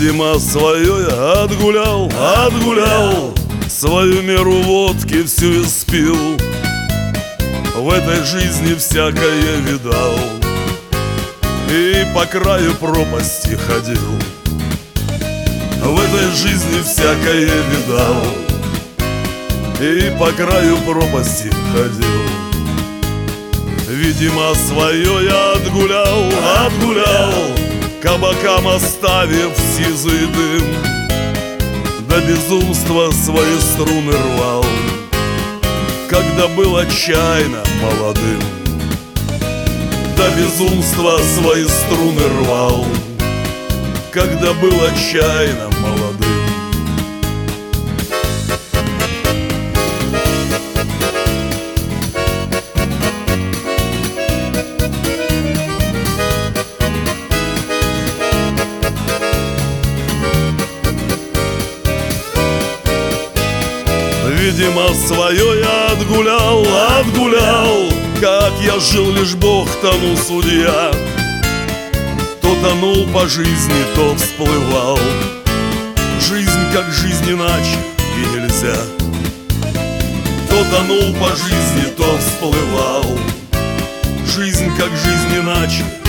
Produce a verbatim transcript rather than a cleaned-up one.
Видимо, свое я отгулял, отгулял, свою меру водки всю испил. В этой жизни всякое видал и по краю пропасти ходил. В этой жизни всякое видал и по краю пропасти ходил. Видимо, свое я отгулял, отгулял, кабакам оставив сизый дым. До безумства свои струны рвал, когда был отчаянно молодым. До безумства свои струны рвал, когда был отчаянно молодым. Видимо, свое я отгулял, отгулял, как я жил, лишь Бог тому судья. То тонул по жизни, то всплывал. Жизнь как жизнь иначе и нельзя. То тонул по жизни, то всплывал. Жизнь как жизнь иначе